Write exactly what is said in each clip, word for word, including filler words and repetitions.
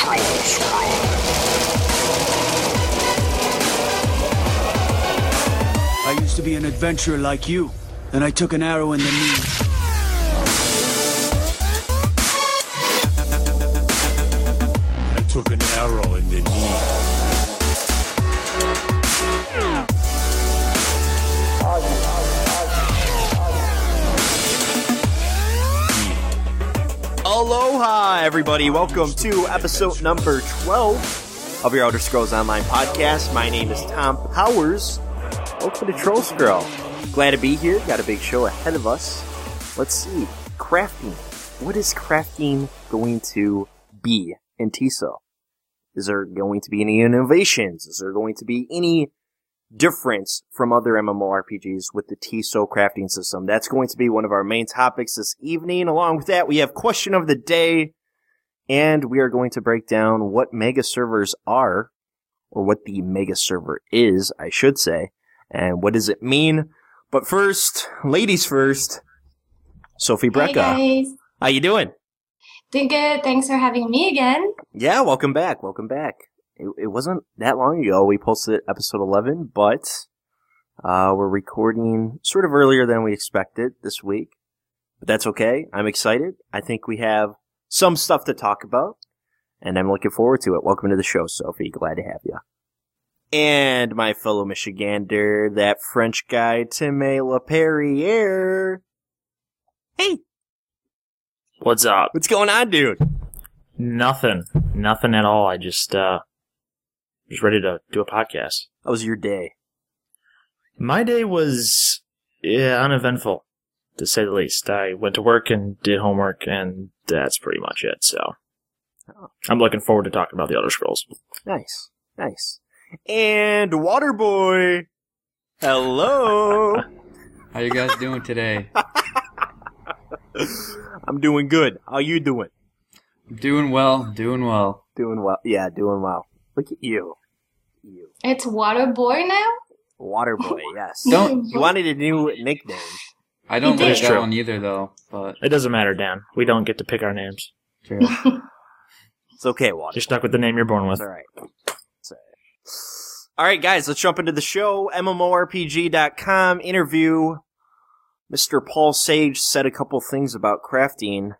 I used to be an adventurer like you, and I took an arrow in the knee. I took an arrow in the knee. Aloha, everybody. Welcome to episode number twelve of your Elder Scrolls Online podcast. My name is Tom Powers. Welcome to Troll Scroll. Glad to be here. Got a big show ahead of us. Let's see. Crafting. What is crafting going to be in T S O? Is there going to be any innovations? Is there going to be any difference from other MMORPGs with the T S O crafting system? That's going to be one of our main topics this evening. Along with that, we have question of the day, and we are going to break down what mega servers are, or what the mega server is, I should say, and what does it mean. But first, ladies first, Sophie Brecka. Hey guys. How you doing? Doing good. Thanks for having me again. Yeah, welcome back. Welcome back. It, it wasn't that long ago we posted episode eleven, but uh, we're recording sort of earlier than we expected this week. But that's okay. I'm excited. I think we have some stuff to talk about, and I'm looking forward to it. Welcome to the show, Sophie. Glad to have you. And my fellow Michigander, that French guy, Tim Laperriere. Hey! What's up? What's going on, dude? Nothing. Nothing at all. I just, uh, was ready to do a podcast. How was your day? My day was, yeah, uneventful, to say the least. I went to work and did homework, and that's pretty much it, so. Oh. I'm looking forward to talking about the Elder Scrolls. Nice. Nice. And Waterboy! Hello! How you guys doing today? I'm doing good. How you doing? Doing well, doing well. Doing well. Yeah, doing well. Look at you. You. It's Waterboy now? Waterboy, yes. Don't- You wanted a new nickname. I don't You like did. that True. one either, though. But It doesn't matter, Dan. We don't get to pick our names. true. It's okay, Water. You're stuck with the name you're born with. It's alright. It's alright. Alright, guys, let's jump into the show. M M O R P G dot com interview. Mister Paul Sage said a couple things about crafting.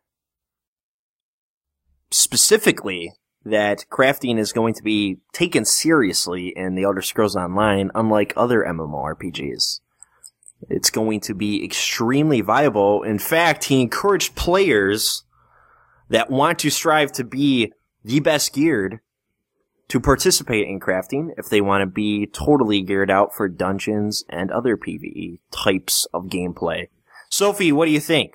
Specifically, that crafting is going to be taken seriously in the Elder Scrolls Online, unlike other MMORPGs. It's going to be extremely viable. In fact, he encouraged players that want to strive to be the best geared to participate in crafting if they want to be totally geared out for dungeons and other PvE types of gameplay. Sophie, what do you think?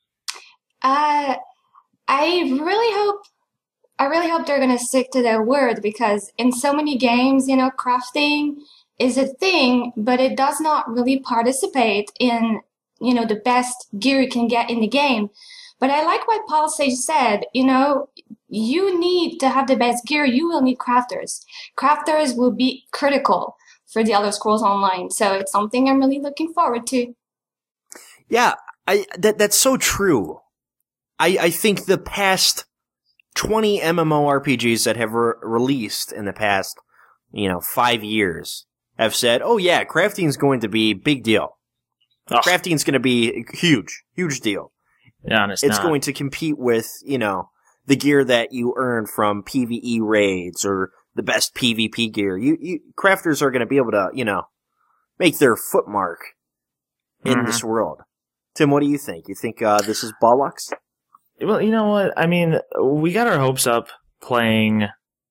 Uh, I really hope, I really hope they're gonna stick to their word, because in so many games, you know, crafting is a thing, but it does not really participate in, you know, the best gear you can get in the game. But I like what Paul Sage said, you know, you need to have the best gear, you will need crafters. Crafters will be critical for the Elder Scrolls Online, so it's something I'm really looking forward to. Yeah, I that that's so true. I I think the past twenty MMORPGs that have re- released in the past, you know, five years have said, "Oh yeah, crafting's going to be big deal. Ugh. Crafting's going to be huge, huge deal. Yeah, and it's, It's not. going to compete with, you know, the gear that you earn from PvE raids or the best PvP gear. You, you crafters are going to be able to, you know, make their footmark in Mhm. this world." Tim, what do you think? You think uh, this is bollocks? Well, you know what? I mean, we got our hopes up playing.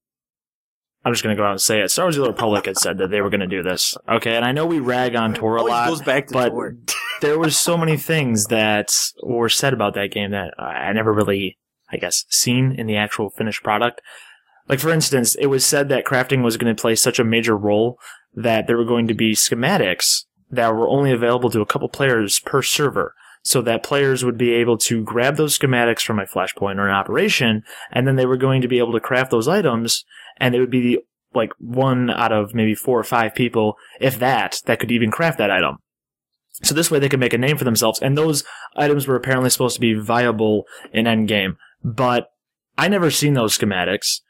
I'm just going to go out and say it. Star Wars The Old Republic had said that they were going to do this. Okay, and I know we rag on Tor a Always lot, goes back to but Tor. there were so many things that were said about that game that I never really, I guess, seen in the actual finished product. Like, for instance, it was said that crafting was going to play such a major role that there were going to be schematics that were only available to a couple players per server, so that players would be able to grab those schematics from a flashpoint or an operation, and then they were going to be able to craft those items, and it would be like one out of maybe four or five people, if that, that could even craft that item. So this way they could make a name for themselves, and those items were apparently supposed to be viable in endgame. But I never seen those schematics,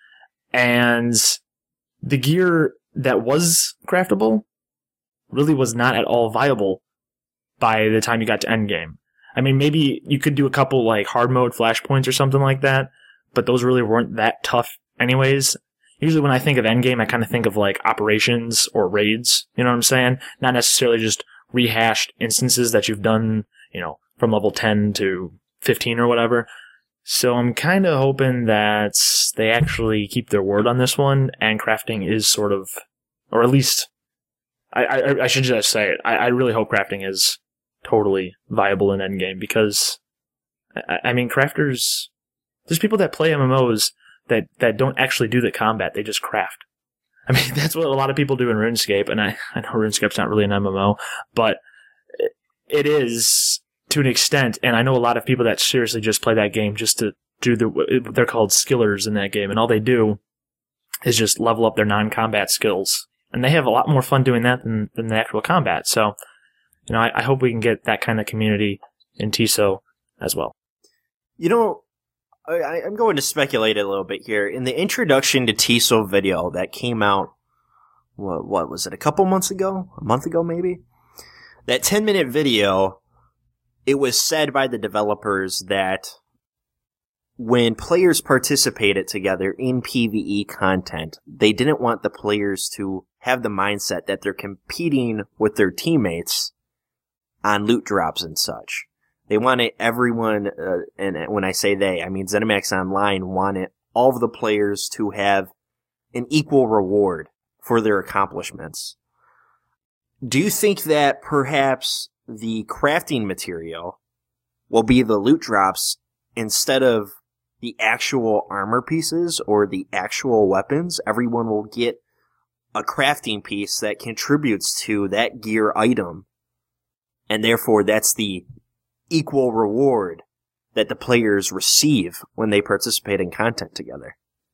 And the gear that was craftable really was not at all viable by the time you got to endgame. I mean, maybe you could do a couple like hard mode flashpoints or something like that, but those really weren't that tough anyways. Usually when I think of endgame, I kind of think of like operations or raids, you know what I'm saying? Not necessarily just rehashed instances that you've done, you know, from level ten to fifteen or whatever. So I'm kind of hoping that they actually keep their word on this one, and crafting is sort of, or at least, I, I, I should just say it, I, I really hope crafting is totally viable in endgame, because, I, I mean, crafters, there's people that play M M Os that, that don't actually do the combat, they just craft. I mean, that's what a lot of people do in RuneScape, and I, I know RuneScape's not really an M M O, but it, it is to an extent, and I know a lot of people that seriously just play that game just to do the, they're called skillers in that game, and all they do is just level up their non-combat skills. And they have a lot more fun doing that than, than the actual combat. So, you know, I, I hope we can get that kind of community in T S O as well. You know, I, I'm going to speculate a little bit here. In the introduction to T S O video that came out, what, what was it, a couple months ago? A month ago, maybe? That ten-minute video, it was said by the developers that when players participated together in PvE content, they didn't want the players to have the mindset that they're competing with their teammates on loot drops and such. They wanted everyone, uh, and when I say they, I mean ZeniMax Online wanted all of the players to have an equal reward for their accomplishments. Do you think that perhaps the crafting material will be the loot drops instead of the actual armor pieces or the actual weapons? Everyone will get a crafting piece that contributes to that gear item, and therefore that's the equal reward that the players receive when they participate in content together.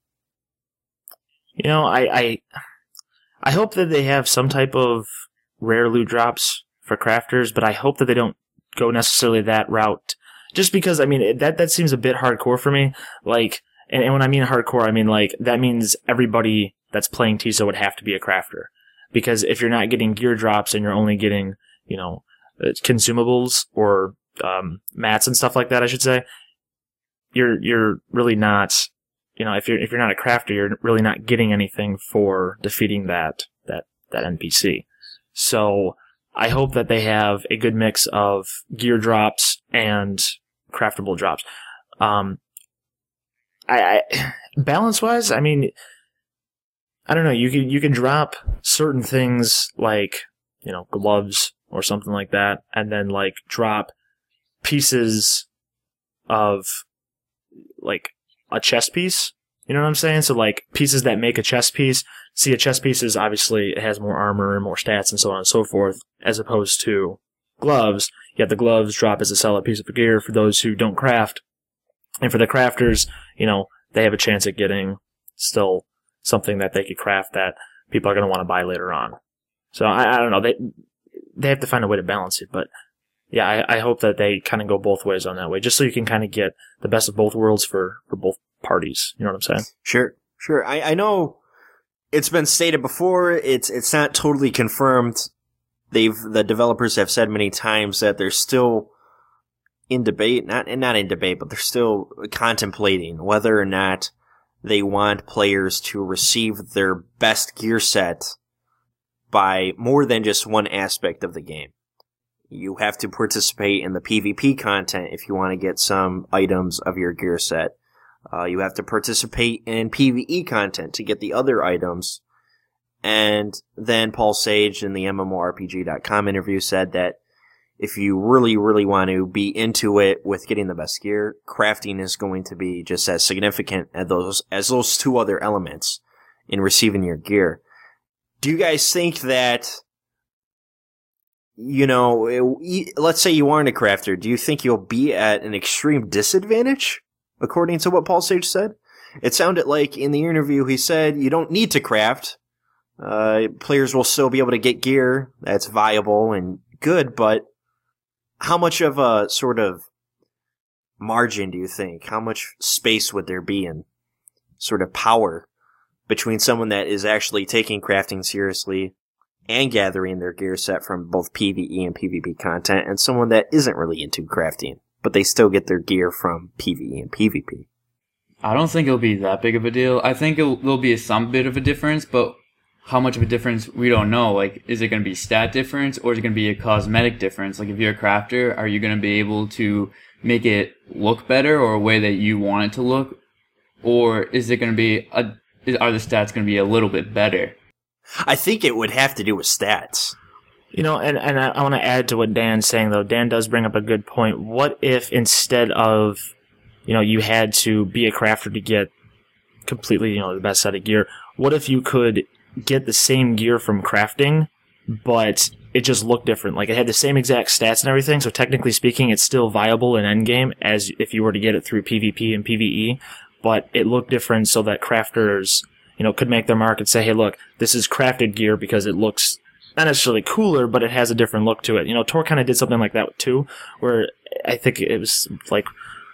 You know, I, I, I hope that they have some type of rare loot drops for crafters, but I hope that they don't go necessarily that route. Just because, I mean, it, that, that seems a bit hardcore for me. Like, and, and when I mean hardcore, I mean, like, that means everybody that's playing T S O would have to be a crafter. Because if you're not getting gear drops and you're only getting, you know, consumables or, um, mats and stuff like that, I should say, you're, you're really not, you know, if you're, if you're not a crafter, you're really not getting anything for defeating that, that, that N P C. So, I hope that they have a good mix of gear drops and craftable drops. Um, I, I balance-wise, I mean, I don't know. You can you can drop certain things like, you know, gloves or something like that, and then like drop pieces of like a chest piece. You know what I'm saying? So like pieces that make a chest piece. See, a chest piece is obviously, it has more armor and more stats and so on and so forth, as opposed to gloves. You have the gloves drop as a solid piece of gear for those who don't craft. And for the crafters, you know, they have a chance at getting still something that they could craft that people are going to want to buy later on. So I, I don't know. They they have to find a way to balance it. But yeah, I, I hope that they kind of go both ways on that way, just so you can kind of get the best of both worlds for, for both parties. You know what I'm saying? Sure, sure. I, I know it's been stated before. It's it's not totally confirmed. They've the developers have said many times that they're still in debate, not and not in debate, but they're still contemplating whether or not they want players to receive their best gear set by more than just one aspect of the game. You have to participate in the PvP content if you want to get some items of your gear set. Uh, you have to participate in PvE content to get the other items. And then Paul Sage in the M M O R P G dot com interview said that if you really, really want to be into it with getting the best gear, crafting is going to be just as significant as those, as those two other elements in receiving your gear. Do you guys think that, you know, it, let's say you aren't a crafter, do you think you'll be at an extreme disadvantage, according to what Paul Sage said? It sounded like in the interview he said you don't need to craft. Uh, players will still be able to get gear that's viable and good, but how much of a sort of margin do you think? How much space would there be in sort of power between someone that is actually taking crafting seriously and gathering their gear set from both PvE and PvP content, and someone that isn't really into crafting, but they still get their gear from PvE and PvP. I don't think it'll be that big of a deal. I think it'll, there'll be some bit of a difference, but how much of a difference, we don't know. Like, is it going to be stat difference, or is it going to be a cosmetic difference? Like, if you're a crafter, are you going to be able to make it look better, or a way that you want it to look? Or is it going to be, a, are the stats going to be a little bit better? I think it would have to do with stats. You know, and, and I, I want to add to what Dan's saying, though. Dan does bring up a good point. What if instead of, you know, you had to be a crafter to get completely, you know, the best set of gear, what if you could get the same gear from crafting, but it just looked different? Like, it had the same exact stats and everything, so technically speaking, it's still viable in endgame as if you were to get it through PvP and PvE, but it looked different so that crafters, you know, could make their mark and say, hey, look, this is crafted gear because it looks not necessarily cooler, but it has a different look to it. You know, Tor kind of did something like that too, where I think it was like,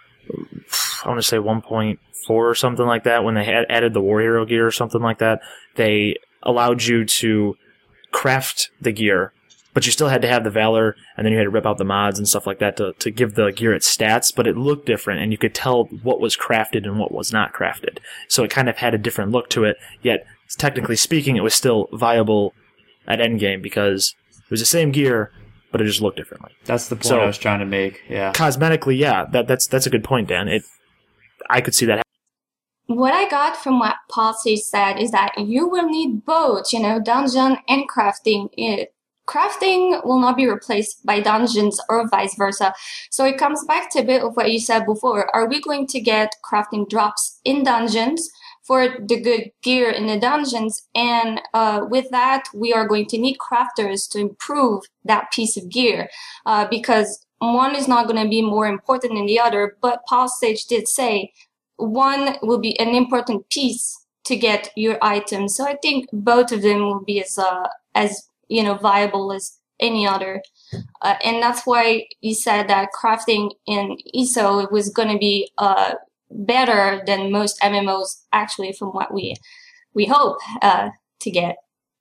I want to say one point four or something like that, when they had added the War Hero gear or something like that. They allowed you to craft the gear, but you still had to have the Valor, and then you had to rip out the mods and stuff like that to, to give the gear its stats, but it looked different, and you could tell what was crafted and what was not crafted. So it kind of had a different look to it, yet technically speaking, it was still viable at endgame because it was the same gear, but it just looked differently. That's the point So, I was trying to make, yeah. Cosmetically, yeah, that, that's that's a good point, Dan. It, I could see that. What I got from what Policy said is that you will need both, you know, dungeon and crafting. It, crafting will not be replaced by dungeons or vice versa. So it comes back to a bit of what you said before. Are we going to get crafting drops in dungeons for the good gear in the dungeons? And uh, with that, we are going to need crafters to improve that piece of gear uh, because one is not going to be more important than the other. But Paul Sage did say one will be an important piece to get your items. So I think both of them will be as uh, as you know viable as any other. Uh, and that's why he said that crafting in E S O was going to be uh, better than most M M Os, actually, from what we we hope uh, to get.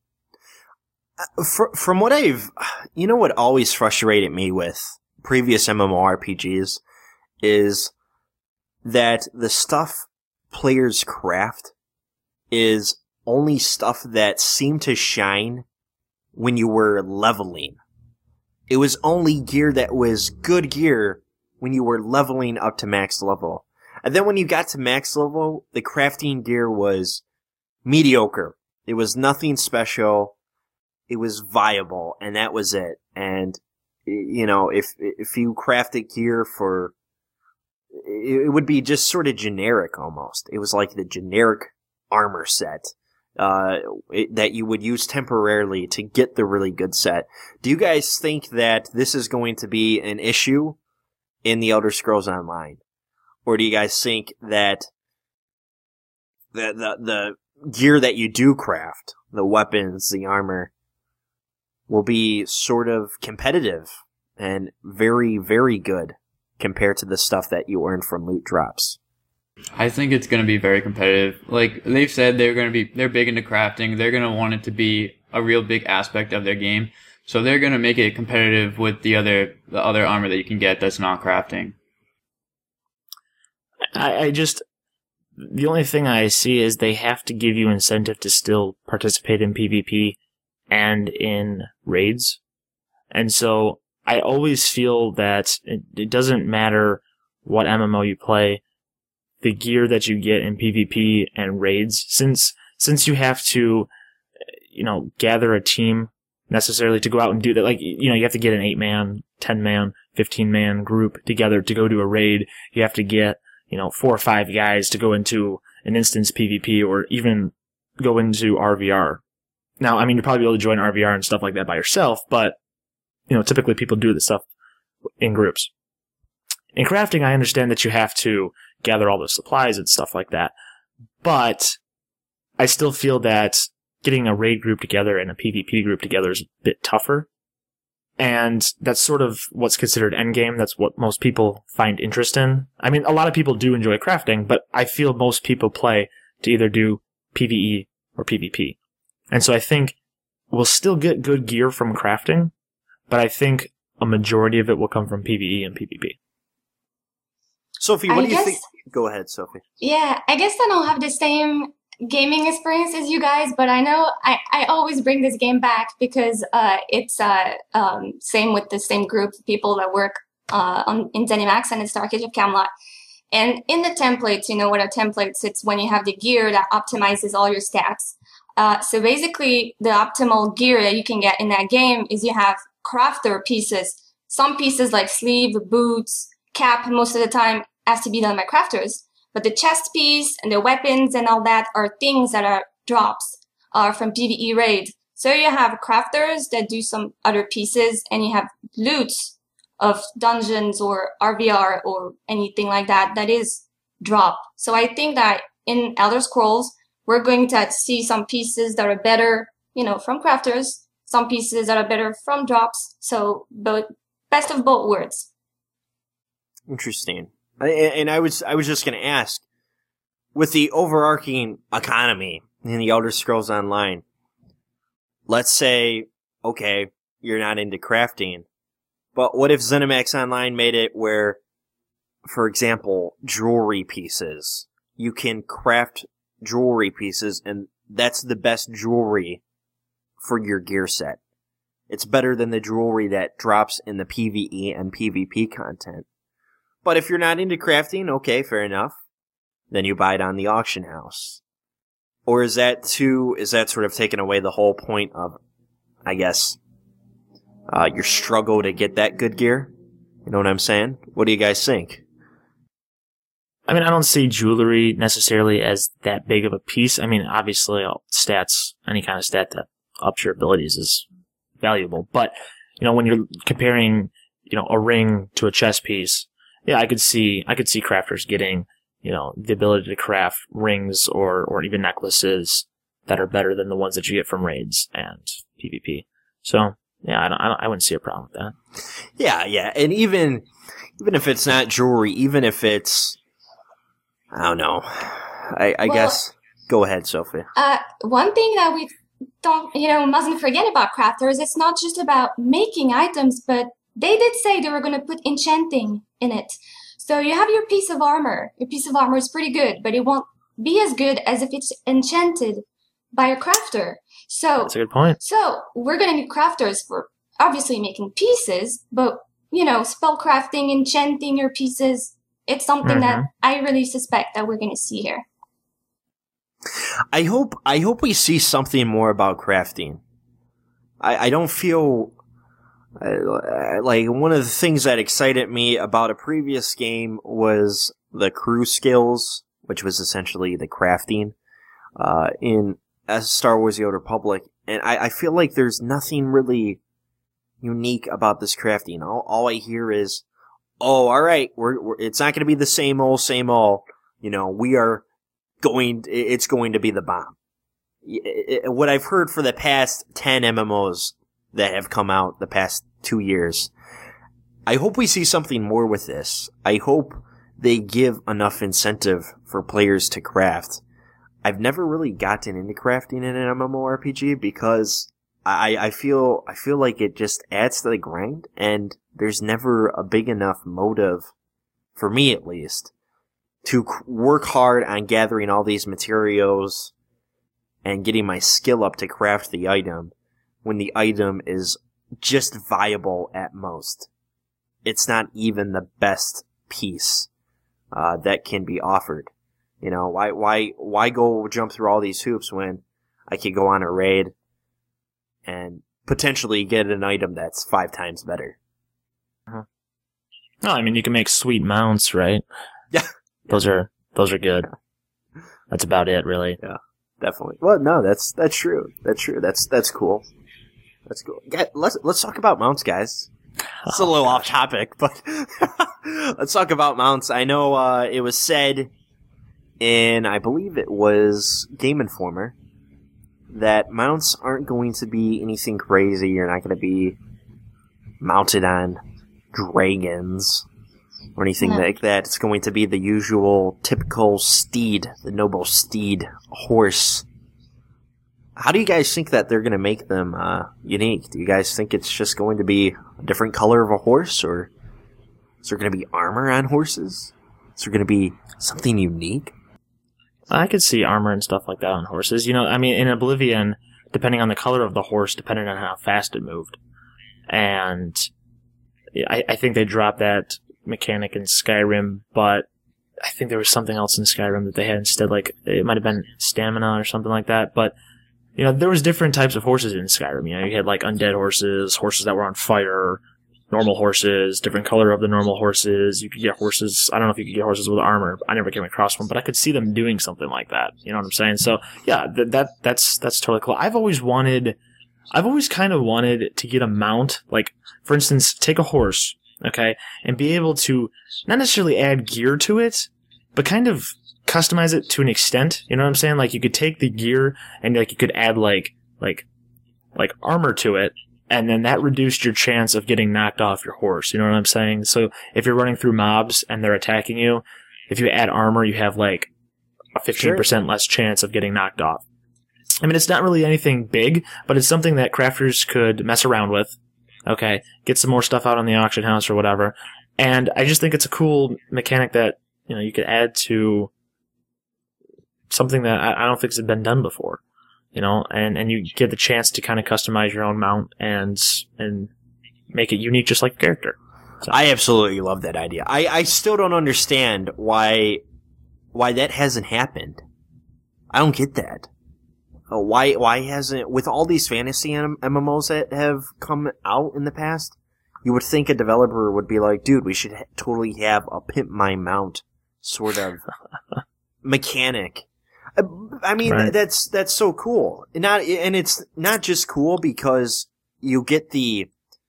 For, from what I've, you know what always frustrated me with previous MMORPGs is that the stuff players craft is only stuff that seemed to shine when you were leveling. It was only gear that was good gear when you were leveling up to max level. And then when you got to max level, the crafting gear was mediocre. It was nothing special. It was viable, and that was it. And, you know, if if you crafted gear for, it would be just sort of generic almost. It was like the generic armor set uh, it, that you would use temporarily to get the really good set. Do you guys think that this is going to be an issue in the Elder Scrolls Online? Or do you guys think that the, the, the gear that you do craft, the weapons, the armor, will be sort of competitive and very, very good compared to the stuff that you earn from loot drops? I think it's going to be very competitive. Like they've said, they're going to be, they're big into crafting. They're going to want it to be a real big aspect of their game. So they're going to make it competitive with the other, the other armor that you can get that's not crafting. I, I just, the only thing I see is they have to give you incentive to still participate in PvP and in raids. And so I always feel that it, it doesn't matter what M M O you play, the gear that you get in PvP and raids, since since you have to, you know, gather a team necessarily to go out and do that. Like, you know, you have to get an eight man, ten man, fifteen man group together to go to a raid. You have to get, you know, four or five guys to go into an instance PvP or even go into R V R. Now, I mean, you'll probably be able to join R V R and stuff like that by yourself, but, you know, typically people do this stuff in groups. In crafting, I understand that you have to gather all the supplies and stuff like that, but I still feel that getting a raid group together and a PvP group together is a bit tougher. And that's sort of what's considered endgame. That's what most people find interest in. I mean, a lot of people do enjoy crafting, but I feel most people play to either do PvE or PvP. And so I think we'll still get good gear from crafting, but I think a majority of it will come from PvE and PvP. Sophie, what I do you guess- think? Go ahead, Sophie. Yeah, I guess I don't have the same gaming experience as you guys, but I know I, I always bring this game back because uh, it's uh, um, same with the same group of people that work uh, on in ZeniMax, and it's Dark Age of Camelot. And in the templates, you know what are templates? It's when you have the gear that optimizes all your stats. Uh, so basically, the optimal gear that you can get in that game is you have crafter pieces. Some pieces like sleeve, boots, cap, most of the time has to be done by crafters. But the chest piece and the weapons and all that are things that are drops uh, from PvE raid. So you have crafters that do some other pieces, and you have loots of dungeons or R V R or anything like that that is drop. So I think that in Elder Scrolls, we're going to see some pieces that are better, you know, from crafters, some pieces that are better from drops. So both, best of both worlds. Interesting. I- And I was I was just going to ask, with the overarching economy in the Elder Scrolls Online, let's say, okay, you're not into crafting, but what if ZeniMax Online made it where, for example, jewelry pieces, you can craft jewelry pieces, and that's the best jewelry for your gear set. It's better than the jewelry that drops in the PvE and PvP content. But if you're not into crafting, okay, fair enough. Then you buy it on the auction house. Or is that too, is that sort of taking away the whole point of, I guess, uh, your struggle to get that good gear? You know what I'm saying? What do you guys think? I mean, I don't see jewelry necessarily as that big of a piece. I mean, obviously, all stats, any kind of stat that ups your abilities is valuable. But, you know, when you're comparing, you know, a ring to a chess piece, yeah, I could see, I could see crafters getting, you know, the ability to craft rings or, or even necklaces that are better than the ones that you get from raids and PvP. So, yeah, I don't, I, don't, I wouldn't see a problem with that. Yeah, yeah. And even, even if it's not jewelry, even if it's, I don't know. I, I Well- guess, go ahead, Sophie. Uh, one thing that we don't, you know, mustn't forget about crafters, it's not just about making items, but they did say they were going to put enchanting in it. So you have your piece of armor. Your piece of armor is pretty good, but it won't be as good as if it's enchanted by a crafter. So, That's a good point. so we're going to need crafters for obviously making pieces, but, you know, spell crafting, enchanting your pieces, it's something that I really suspect that we're going to see here. I hope I hope we see something more about crafting. I, I don't feel uh, like one of the things that excited me about a previous game was the crew skills, which was essentially the crafting uh, in as Star Wars: The Old Republic, and I, I feel like there's nothing really unique about this crafting. All, all I hear is, "Oh, all right, we're, we're it's not going to be the same old, same old." You know, we are. Going, it's going to be the bomb. What I've heard for the past ten M M Os that have come out the past two years, I hope we see something more with this. I hope they give enough incentive for players to craft. I've never really gotten into crafting in an MMORPG because I, I feel, I feel like it just adds to the grind, and there's never a big enough motive, for me at least, to work hard on gathering all these materials and getting my skill up to craft the item when the item is just viable at most. It's not even the best piece uh, that can be offered. You know, why why why go jump through all these hoops when I could go on a raid and potentially get an item that's five times better? No, I mean, you can make sweet mounts, right? Yeah. Those are those are good. That's about it, really. Yeah, definitely. Well, no, that's that's true. That's true. That's that's cool. That's cool. Yeah, let's let's talk about mounts, guys. It's a little off topic, but let's talk about mounts. I know uh, it was said in, I believe it was Game Informer, that mounts aren't going to be anything crazy. You're not going to be mounted on dragons or anything No. like that. It's going to be the usual, typical steed, the noble steed horse. How do you guys think that they're going to make them uh, unique? Do you guys think it's just going to be a different color of a horse, or is there going to be armor on horses? Is there going to be something unique? I could see armor and stuff like that on horses. You know, I mean, in Oblivion, depending on the color of the horse, depending on how fast it moved. And I, I think they dropped that mechanic in Skyrim, but I think there was something else in Skyrim that they had instead, like, it might have been stamina or something like that, but, you know, there was different types of horses in Skyrim. You know, you had, like, undead horses, horses that were on fire, normal horses, different color of the normal horses. You could get horses, I don't know if you could get horses with armor. I never came across one, but I could see them doing something like that. You know what I'm saying? So, yeah, th- that that's that's totally cool. I've always wanted, I've always kind of wanted to get a mount, like, for instance, take a horse, okay, and be able to not necessarily add gear to it, but kind of customize it to an extent. You know what I'm saying? Like, you could take the gear and, like, you could add, like, like, like armor to it, and then that reduced your chance of getting knocked off your horse. You know what I'm saying? So if you're running through mobs and they're attacking you, if you add armor, you have like a fifteen percent Sure. less chance of getting knocked off. I mean, it's not really anything big, but it's something that crafters could mess around with. Okay, get some more stuff out on the auction house or whatever. And I just think it's a cool mechanic that, you know, you could add to something that I, I don't think has been done before. You know, and, and you get the chance to kind of customize your own mount and and make it unique, just like the character. So. I absolutely love that idea. I, I still don't understand why why that hasn't happened. I don't get that. Uh, why why hasn't, with all these fantasy M M Os that have come out in the past, you would think a developer would be like, dude, we should ha- totally have a pimp my mount sort of mechanic. Uh, I mean, Right. that's that's so cool. Not and it's not just cool because you get the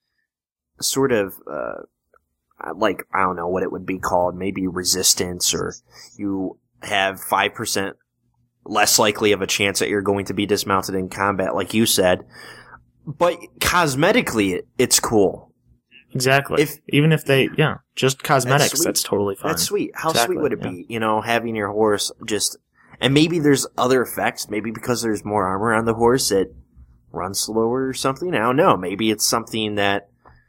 sort of uh, like, I don't know what it would be called, maybe resistance, or you have five percent less likely of a chance that you're going to be dismounted in combat, like you said. But cosmetically, it, it's cool. Exactly. If- Even if they, yeah, just cosmetics, sweet. that's, totally fine. That's sweet. How Exactly, sweet would it yeah. be, you know, having your horse just... And maybe there's other effects. Maybe because there's more armor on the horse, it runs slower or something. I don't know. Maybe it's something that...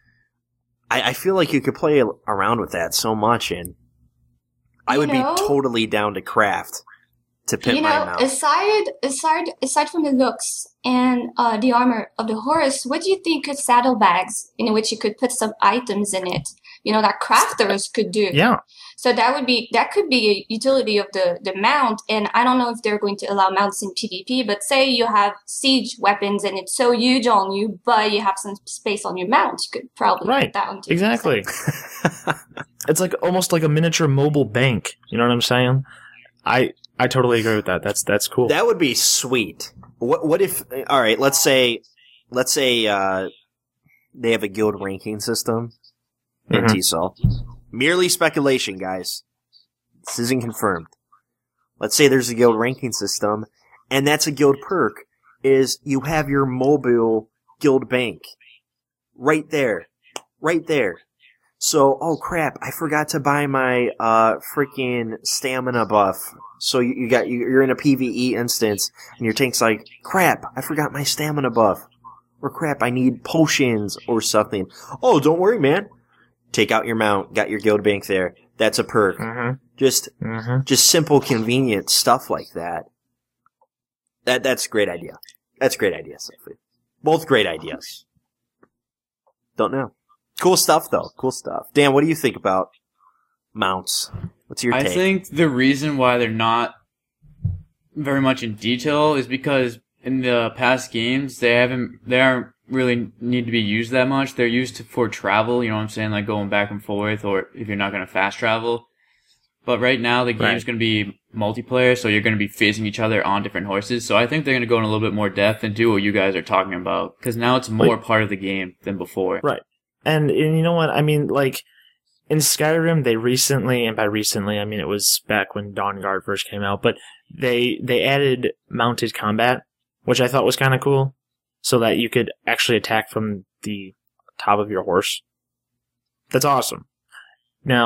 I, I feel like you could play around with that so much, and I You would know- be totally down to craft to pimp You my know, mount. aside aside aside from the looks and uh, the armor of the horse, what do you think of saddlebags in which you could put some items in it? You know, that crafters could do. Yeah. So that would be that could be a utility of the the mount. And I don't know if they're going to allow mounts in PvP, but say you have siege weapons and it's so huge on you, but you have some space on your mount, you could probably Right. put that onto Exactly. It's like almost like a miniature mobile bank. You know what I'm saying? I I totally agree with that. That's that's cool. That would be sweet. What what if? All right, let's say let's say uh, they have a guild ranking system in Mhm. T S O L. Merely speculation, guys. This isn't confirmed. Let's say there's a guild ranking system, and that's a guild perk. Is you have your mobile guild bank right there, right there. So, oh crap! I forgot to buy my uh freaking stamina buff. So you, you got you, you're in a PvE instance, and your tank's like, crap! I forgot my stamina buff, or crap! I need potions or something. Oh, don't worry, man. Take out your mount. Got your guild bank there. That's a perk. Mm-hmm. Just Mm-hmm. just simple, convenient stuff like that. That that's a great idea. That's a great idea, Sophie. Both great ideas. Don't know. Cool stuff, though. Cool stuff. Dan, what do you think about mounts? What's your I take? think the reason why they're not very much in detail is because in the past games they haven't they aren't really need to be used that much. They're used to, for travel, you know what I'm saying, like going back and forth, or if you're not going to fast travel. But right now the game's Right. going to be multiplayer, so you're going to be facing each other on different horses. So I think they're going to go in a little bit more depth and do what you guys are talking about, because now it's more Wait. part of the game than before. Right. And, and you know what? I mean, like, in Skyrim, they recently, and by recently, I mean it was back when Dawnguard first came out, but they they added mounted combat, which I thought was kind of cool, so that you could actually attack from the top of your horse. That's awesome. Now,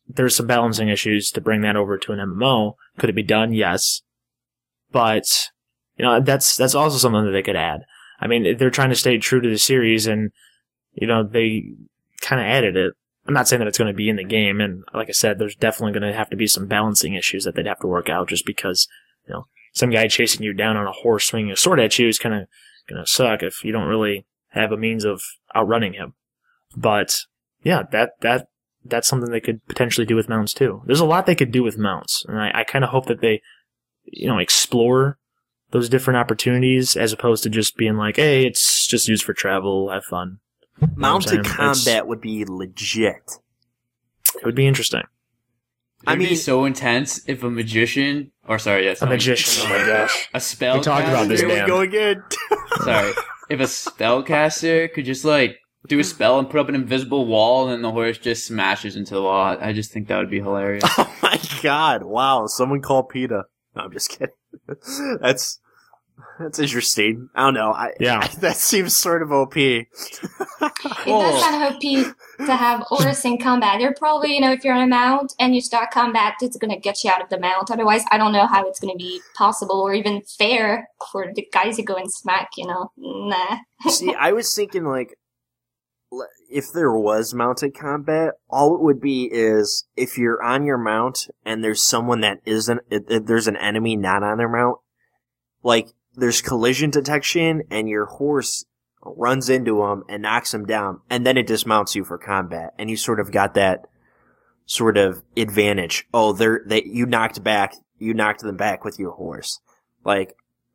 there's some balancing issues to bring that over to an M M O. Could it be done? Yes. But, you know, that's that's also something that they could add. I mean, they're trying to stay true to the series, and, you know, they kind of added it. I'm not saying that it's going to be in the game, and like I said, there's definitely going to have to be some balancing issues that they'd have to work out, just because, you know, some guy chasing you down on a horse swinging a sword at you is kind of going to suck if you don't really have a means of outrunning him. But, yeah, that that that's something they could potentially do with mounts, too. There's a lot they could do with mounts, and I, I kind of hope that they, you know, explore those different opportunities as opposed to just being like, hey, it's just used for travel, have fun. Mounted combat It's, would be legit. it would be interesting. It'd I mean, be so intense if a magician, or sorry, yes, A magician, oh my gosh. a spell. We talked about this, here we man. go again. Sorry, if a spellcaster could just like do a spell and put up an invisible wall, and then the horse just smashes into the wall, I just think that would be hilarious. Oh my god! Wow, someone call PETA. No, I'm just kidding. That's that's interesting. I don't know. I, Yeah. I, that seems sort of O P. It does kind of O P to have horse in combat. You're probably, you know, if you're on a mount and you start combat, it's going to get you out of the mount. Otherwise, I don't know how it's going to be possible or even fair for the guys to go and smack, you know. Nah. See, I was thinking like, l- if there was mounted combat, all it would be is if you're on your mount and there's someone that isn't, if if there's an enemy not on their mount, like there's collision detection and your horse runs into him and knocks him down, and then it dismounts you for combat, and you sort of got that sort of advantage. Oh, they're, they, you knocked back, you knocked them back with your horse. Like,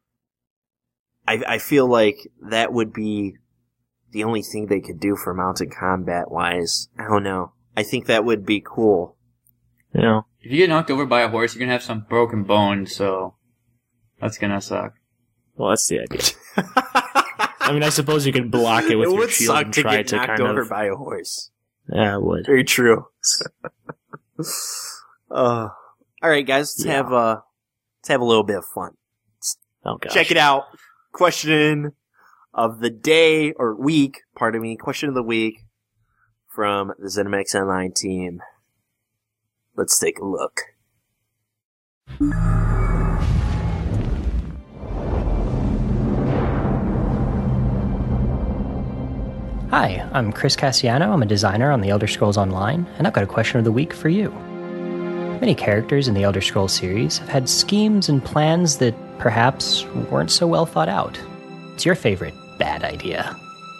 I, I feel like that would be the only thing they could do for mounted combat wise. I don't know. I think that would be cool. You know, If you get knocked over by a horse, you're gonna have some broken bones, so that's gonna suck. well, that's the idea. I mean, I suppose you could block it with it your would shield suck and to try get to knocked kind over of. by a horse. Yeah, it would. Very true. uh, all right, guys, let's Yeah. have uh, let's have a little bit of fun. Oh gosh. Check it out. Question of the day or week, pardon me. Question of the week from the ZeniMax Online team. Let's take a look. Hi, I'm Chris Cassiano. I'm a designer on The Elder Scrolls Online, and I've got a question of the week for you. Many characters in the Elder Scrolls series have had schemes and plans that perhaps weren't so well thought out. What's your favorite bad idea?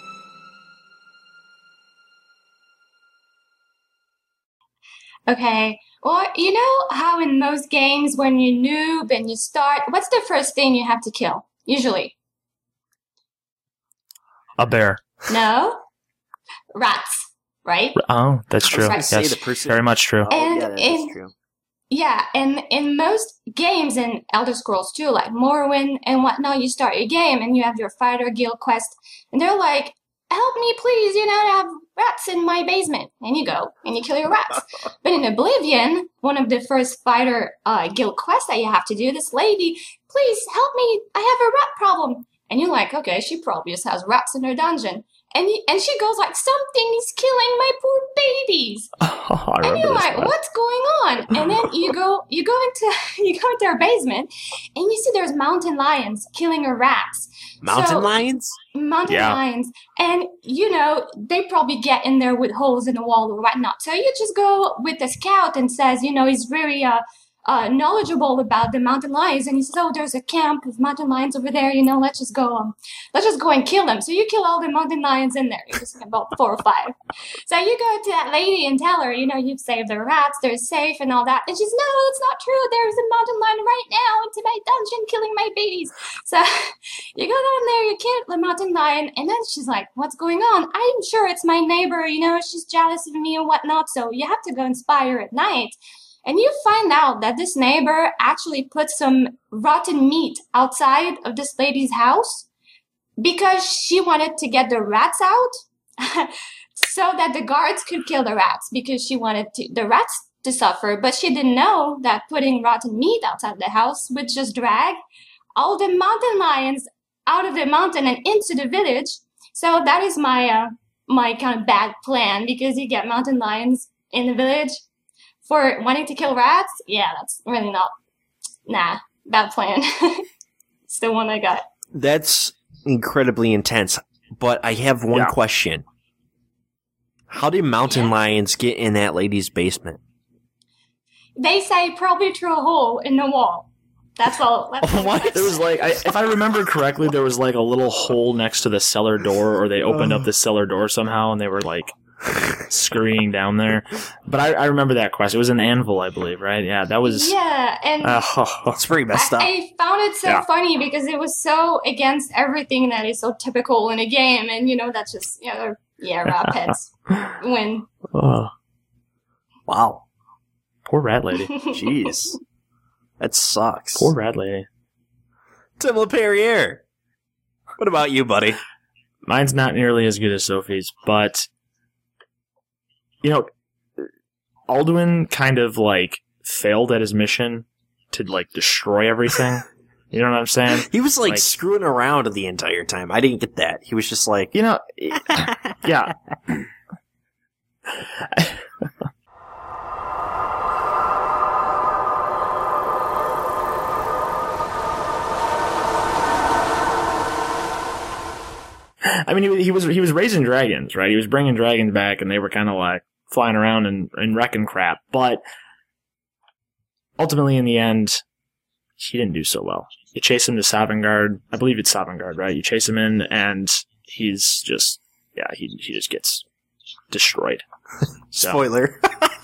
Okay. Or, you know how in most games when you noob and you start, what's the first thing you have to kill? Usually. A bear. No? Rats, right? Oh, that's I was true. gonna say Yes, the person- very much true. Oh, And yeah, that in- is true. Yeah, and in most games in Elder Scrolls too, like Morrowind and whatnot, you start your game and you have your fighter guild quest, and they're like, help me please, you know, I have rats in my basement. And you go, and you kill your rats. But in Oblivion, one of the first fighter uh, guild quests that you have to do, this lady, please help me, I have a rat problem. And you're like, okay, she probably just has rats in her dungeon. And you, and she goes like, something is killing my poor babies. Oh, I And remember you're this like, one. what's going on? And then you go, you go into, you go into her basement, and you see there's mountain lions killing her rats. Mountain So- lions? Mountain Yeah. lions, and you know they probably get in there with holes in the wall or whatnot. So you just go with the scout and says, you know, he's very uh, uh, knowledgeable about the mountain lions, and he says, oh, there's a camp of mountain lions over there. You know, let's just go, um, let's just go and kill them. So you kill all the mountain lions in there. You're just about four or five. So you go to that lady and tell her, you know, you've saved the rats, they're safe and all that. And she's, no, it's not true. There's a mountain lion right now into my dungeon killing my babies. So you go down there, you kill the mountain lion, and then she's like, what's going on? I'm sure it's my neighbor, you know, she's jealous of me and whatnot. So you have to go and spy her at night. And you find out that this neighbor actually put some rotten meat outside of this lady's house because she wanted to get the rats out so that the guards could kill the rats because she wanted to, the rats to suffer. But she didn't know that putting rotten meat outside the house would just drag all the mountain lions out of the mountain and into the village. So that is my uh, my kind of bad plan because you get mountain lions in the village. for wanting to kill rats, yeah, that's really not, nah, bad plan. It's the one I got. That's incredibly intense. But I have one Yeah. question. How did mountain Yeah. lions get in that lady's basement? They say probably through a hole in the wall. That's all. That's all What? that's- There was like, I, if I remember correctly, there was like a little hole next to the cellar door, or they opened up the cellar door somehow, and they were like scurrying down there. But I, I remember that quest. It was an anvil, I believe, right? Yeah, that was. Yeah, and Uh, It's pretty messed I, up. I found it so Yeah. funny because it was so against everything that is so typical in a game, and you know that's just you know yeah, rat pets win. oh, Wow. poor rat lady. Jeez. That sucks. Poor rat lady. Tim LePerriere. What about you, buddy? Mine's not nearly as good as Sophie's, but you know, Alduin kind of like failed at his mission to like destroy everything. You know what I'm saying? He was like, Like- screwing around the entire time. I didn't get that. He was just like, You know, yeah. I mean, he, he was he was raising dragons, right? He was bringing dragons back, and they were kind of like flying around and, and wrecking crap. But ultimately, in the end, he didn't do so well. You chase him to Sovngarde. I believe it's Sovngarde, right? You chase him in, and he's just, yeah, he he just gets destroyed. So, spoiler.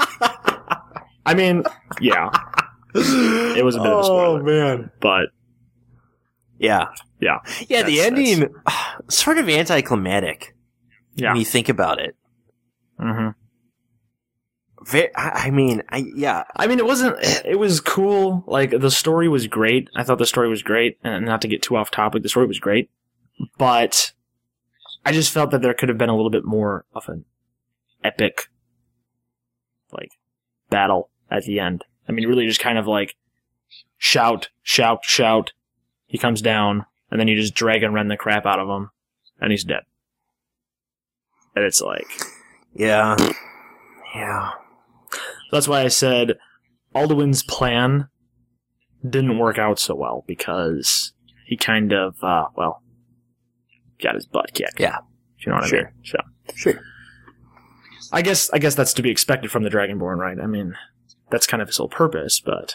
I mean, yeah, it was a bit of a spoiler, Oh, man. but Yeah. yeah, Yeah, the That's- ending, sort of anticlimactic yeah. when you think about it. hmm Ve- I I mean, I yeah. I mean, it wasn't. It was cool. Like the story was great. I thought the story was great, and not to get too off topic, the story was great. But I just felt that there could have been a little bit more of an epic, like, battle at the end. I mean, really, just kind of like shout, shout, shout. He comes down, and then you just drag and rend the crap out of him, and he's dead. And it's like, Yeah. Yeah. that's why I said Alduin's plan didn't work out so well, because he kind of, uh, well, got his butt kicked. Yeah. If you know what I Sure. mean. So, Sure. I guess, I guess that's to be expected from the Dragonborn, right? I mean, that's kind of his whole purpose, but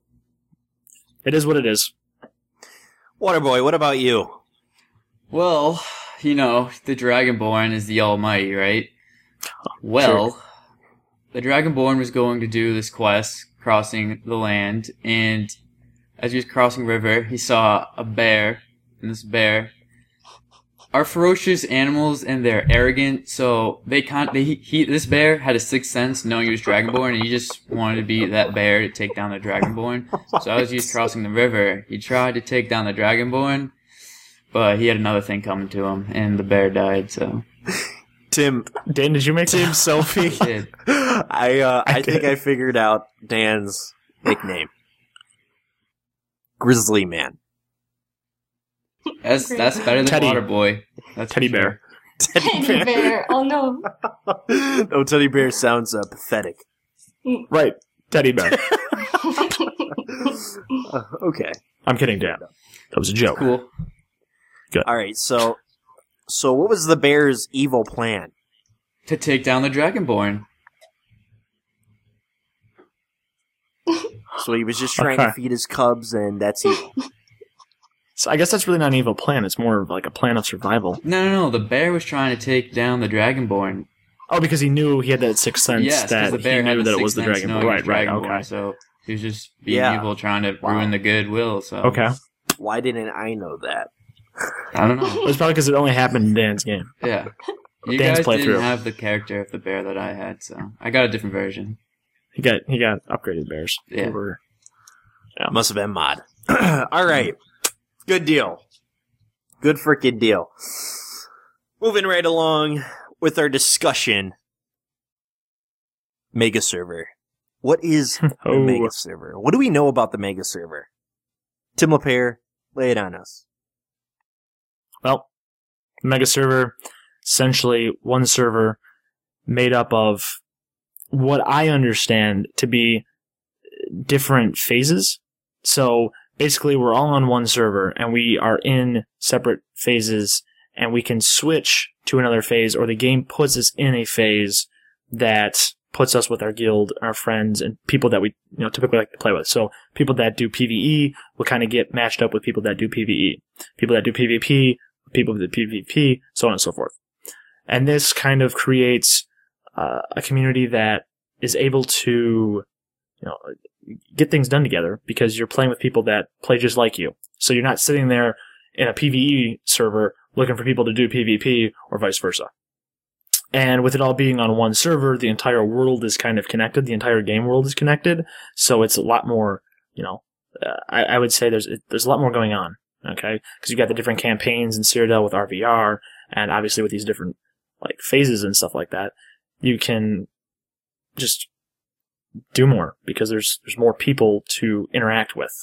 it is what it is. Waterboy, what about you? Well, you know, the Dragonborn is the Almighty, right? Well, the Dragonborn was going to do this quest, crossing the land, and as he was crossing the river, he saw a bear, and this bear are ferocious animals, and they're arrogant, so they can't, they, he, this bear had a sixth sense knowing he was Dragonborn, and he just wanted to be that bear to take down the Dragonborn. So as he was crossing the river, he tried to take down the Dragonborn, but he had another thing coming to him, and the bear died, so. Tim, Dan, did you make Tim Sophie. He did. I uh, I I think did. I figured out Dan's nickname. Grizzly Man. That's, that's better than Teddy. Waterboy. That's Teddy for sure. bear? Teddy bear. Oh no. No, teddy bear sounds uh, pathetic. Right. Teddy bear. Uh, okay. I'm kidding, Dan. That was a joke. Cool. All right. So, so what was the bear's evil plan? To take down the Dragonborn. So he was just trying to Okay. feed his cubs, and that's evil. So I guess that's really not an evil plan. It's more of like a plan of survival. No, no, no. The bear was trying to take down the Dragonborn. Oh, because he knew he had that sixth sense Yes, because that the bear he had knew the that it was the sixth sense dragon. knowing it Right, was right, Dragonborn, okay. So he was just being Yeah. evil, trying to Wow. ruin the goodwill. So Okay. Why didn't I know that? I don't It know. was probably because it only happened in Dan's game. Yeah, you Dan's guys playthrough. didn't have the character of the bear that I had, so I got a different version. He got he got upgraded bears. Yeah. Over- Must have been mod. All right. Good deal. Good freaking deal. Moving right along with our discussion. Mega server. What is the Oh. mega server? What do we know about the mega server? Tim LePere, lay it on us. Well, mega server, essentially one server made up of what I understand to be different phases. So basically we're all on one server and we are in separate phases and we can switch to another phase, or the game puts us in a phase that puts us with our guild, our friends, and people that we you know typically like to play with. So people that do PvE will kind of get matched up with people that do PvE. People that do PvP, people that do PvP, so on and so forth. And this kind of creates uh, a community that is able to, you know, get things done together because you're playing with people that play just like you. So you're not sitting there in a PvE server looking for people to do PvP or vice versa. And with it all being on one server, the entire world is kind of connected. The entire game world is connected. So it's a lot more, you know, uh, I, I would say there's there's a lot more going on, okay? Because you've got the different campaigns in Cyrodiil with R V R, and obviously with these different like phases and stuff like that, you can just do more because there's there's more people to interact with.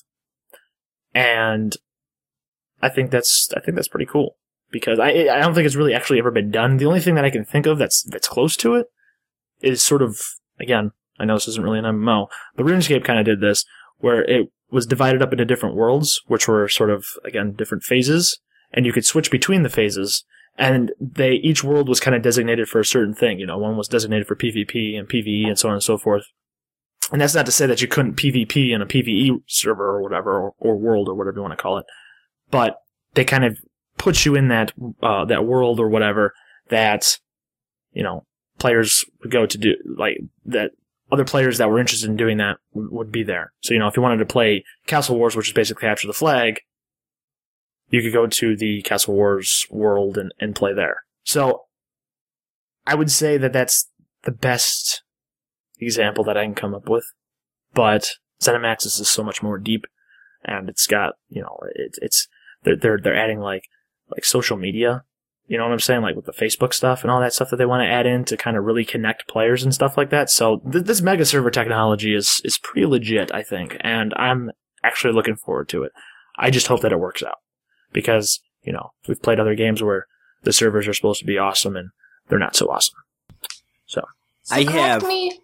And I think that's I think that's pretty cool. Because I I don't think it's really actually ever been done. The only thing that I can think of that's that's close to it is sort of, again, I know this isn't really an M M O, but RuneScape kind of did this, where it was divided up into different worlds, which were sort of, again, different phases, and you could switch between the phases, and they each world was kind of designated for a certain thing. You know, one was designated for PvP and PvE and so on and so forth. And that's not to say that you couldn't PvP in a PvE server or whatever, or, or world or whatever you want to call it, but they kind of puts you in that uh, that world or whatever that, you know, players would go to do, like, that other players that were interested in doing that w- would be there. So, you know, if you wanted to play Castle Wars, which is basically capture the flag, you could go to the Castle Wars world and, and play there. So I would say that that's the best example that I can come up with. But ZeniMax is so much more deep, and it's got, you know, it, it's they're they're they're adding like like social media, you know what I'm saying, like with the Facebook stuff and all that stuff that they want to add in to kind of really connect players and stuff like that. So th- this mega server technology is is pretty legit, I think, and I'm actually looking forward to it. I just hope that it works out because, you know, we've played other games where the servers are supposed to be awesome and they're not so awesome. So, So I correct have- me.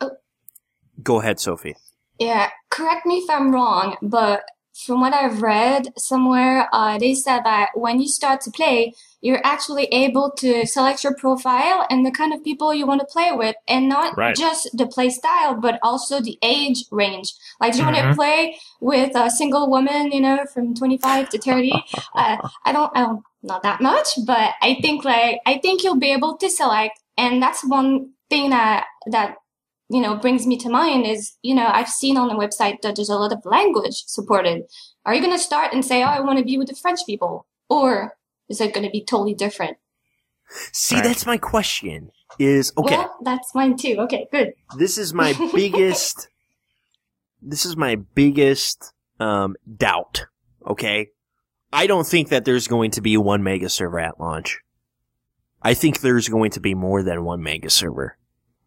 Go ahead, Sophie. Yeah, correct me if I'm wrong, but from what I've read somewhere, uh, they said that when you start to play, you're actually able to select your profile and the kind of people you want to play with, and not Right. just the play style, but also the age range. Like, do you want Mhm. to play with a single woman, you know, from twenty-five to thirty? uh, I don't, I don't, not that much, but I think like, I think you'll be able to select, and that's one thing that, that, you know, brings me to mind is, you know, I've seen on the website that there's a lot of language supported. Are you going to start and say, oh, I want to be with the French people? Or is it going to be totally different? See, Right. that's my question. Is okay. Well, that's mine too. Okay, good. This is my biggest. This is my biggest um, doubt. Okay, I don't think that there's going to be one mega server at launch. I think there's going to be more than one mega server.